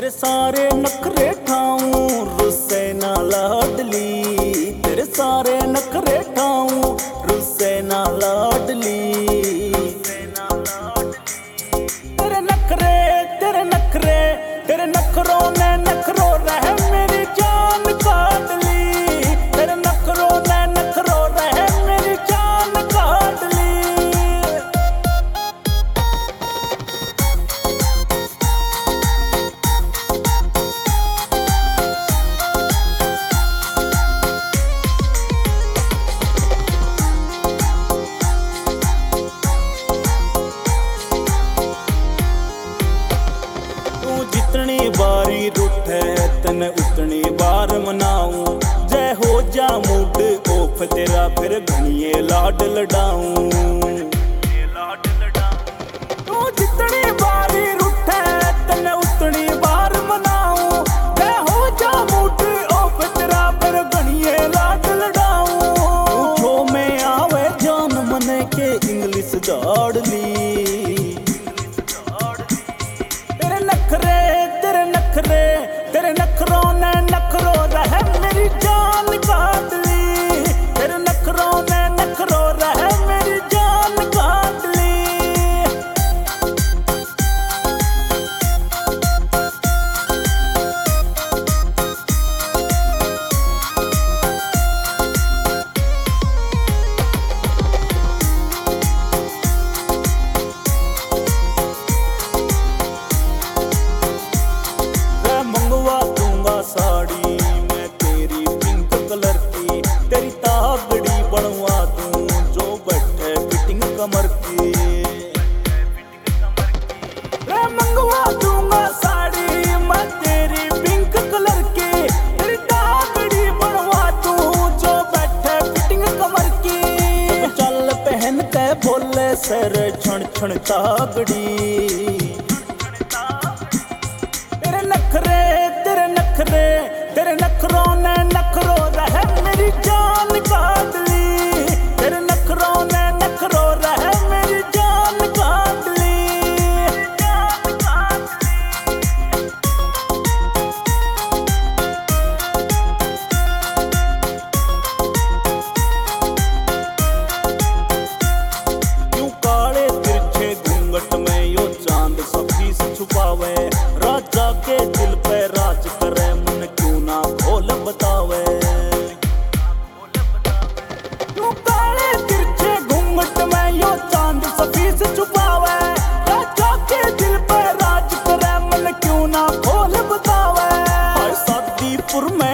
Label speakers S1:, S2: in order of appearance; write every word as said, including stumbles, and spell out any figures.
S1: तेरे सारे नखरे ठाऊं रुस्से ना लाडली, तेरे सारे नखरे ठाऊं रुस्से ना लाडली। तेरे नखरे तेरे नखरे तेरे नखरों ने नखरो रह मेरी जान काट ली, तेरे नखरों ने नखरो रह मेरी जान काट ली। जितनी बारी रूठे तने उतनी बार मनाऊं, जय हो जा मूड ओफ तेरा फिर घनिए लाड लडाऊं। तू जितनी बारी रूठे तने उतनी बार मनाऊं, जय हो जा मूड ओफ तेरा फिर घनिए लाड लडाऊं। जो में आवे जान मने के इंग्लिश दाड़ ली, नखरे तेरे नखरे तेरे नखरों ने नखरो रह मेरी जान काट ली, तेरे नखरों ने नखरो रह मेरी जान काट ली। साड़ी मैं तेरी पिंक कलर की, तेरी तागड़ी बनवा दूं जो बैठे फिटिंग कमर की। मैं मंगवा दूंगा साड़ी मैं तेरी पिंक कलर की, तेरी तागड़ी बनवा दूं जो बैठे फिटिंग कमर की। चल पहन के बोले सर छण छण तागड़ी, तेरे नखरे तेरे नखरे तेरे नखरों ने नखरो रह मेरी जान काट ली, तेरे नखरों ने नखरो रह मेरी जान काट ली, जान काट ली। क्यों काले तिरछे घूंघट में यो चांद सफीस छुपावे, राजा के दिल पे राज करे मन क्यों ना खोल बतावे। तू काले तिरछे घूंघट में यो चांद सफीस छुपावे, राजा के दिल पे राज करे मन क्यों ना खोल बतावे। हर शादीपुर में